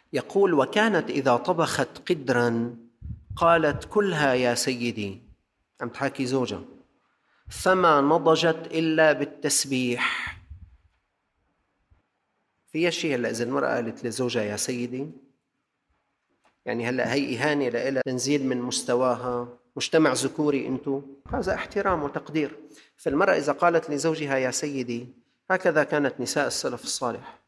يقول: وكانت إذا طبخت قدرا قالت: كلها يا سيدي. عم تحاكي زوجها. فما نضجت إلا بالتسبيح. فيها شيء هلأ إذا المرأة قالت لزوجها يا سيدي؟ يعني هلأ هي إهانة لها، تنزيل من مستواها، مجتمع ذكوري أنتو، هذا احترام وتقدير. فالمرأة إذا قالت لزوجها يا سيدي، هكذا كانت نساء السلف الصالح.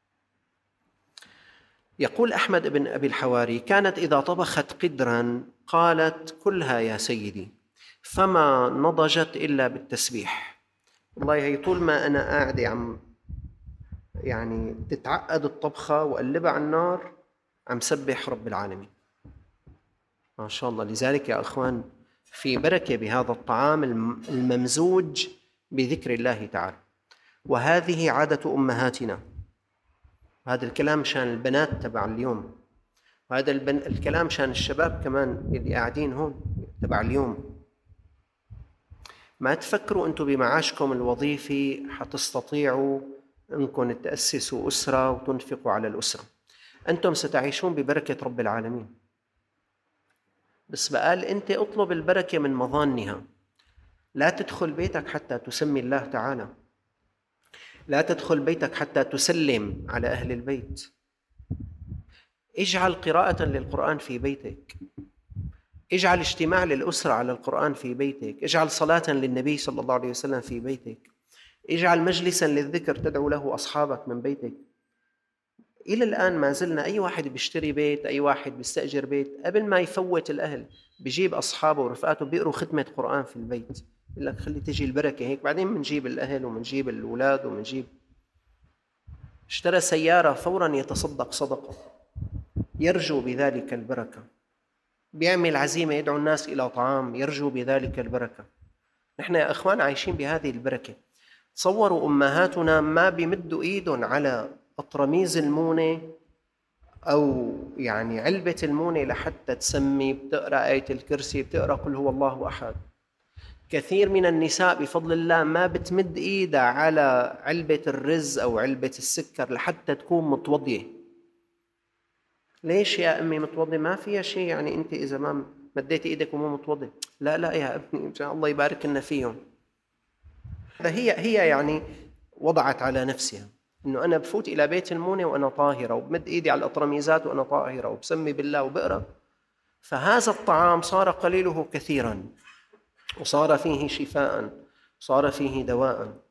يقول أحمد بن أبي الحواري: كانت إذا طبخت قدرا قالت: كلها يا سيدي، فما نضجت إلا بالتسبيح. والله هي طول ما أنا قاعدة عم يعني تتعقد الطبخة وقلبها على النار عم سبح رب العالمين، ما شاء الله. لذلك يا أخوان في بركة بهذا الطعام الممزوج بذكر الله تعالى. وهذه عادة أمهاتنا. هذا الكلام شان البنات تبع اليوم، وهذا الكلام شان الشباب كمان اللي قاعدين هون تبع اليوم. ما تفكروا أنتم بمعاشكم الوظيفي حتستطيعوا أنكم تأسسوا أسرة وتنفقوا على الأسرة. أنتم ستعيشون ببركة رب العالمين، بس بقال أنت اطلب البركة من مظانها. لا تدخل بيتك حتى تسمي الله تعالى، لا تدخل بيتك حتى تسلم على أهل البيت. اجعل قراءة للقرآن في بيتك، اجعل اجتماع للأسرة على القرآن في بيتك، اجعل صلاة للنبي صلى الله عليه وسلم في بيتك، اجعل مجلسا للذكر تدعو له أصحابك من بيتك. إلى الآن ما زلنا أي واحد بيشتري بيت، أي واحد بيستأجر بيت، قبل ما يفوت الأهل بيجيب أصحابه ورفقاته بيقروا ختمة قرآن في البيت، يقول لك خلي تجي البركة هيك، بعدين منجيب الأهل ومنجيب الأولاد ومنجيب. اشترى سيارة فورا يتصدق صدقة يرجو بذلك البركة، بيعمل عزيمة يدعو الناس إلى طعام يرجو بذلك البركة. نحن يا أخوان عايشين بهذه البركة. تصوروا أمهاتنا ما بيمدوا إيدهم على أطرميز المونة أو يعني علبة المونة لحتى تسمي، بتقرأ آية الكرسي، بتقرأ قل هو الله أحد. كثير من النساء بفضل الله ما بتمد إيدها على علبة الرز أو علبة السكر لحتى تكون متوضية. ليش يا أمي متوضي؟ ما فيها شيء، يعني أنت إذا ما مديت إيدك ومو متوضي. لا لا يا ابني، إن شاء الله يبارك لنا فيهم. هي يعني وضعت على نفسها إنه أنا بفوت إلى بيت المونة وأنا طاهرة، وبمد إيدي على الأطرميزات وأنا طاهرة، وبسمي بالله وبقرأ. فهذا الطعام صار قليله كثيرا، وصار فيه شفاء، صار فيه دواء.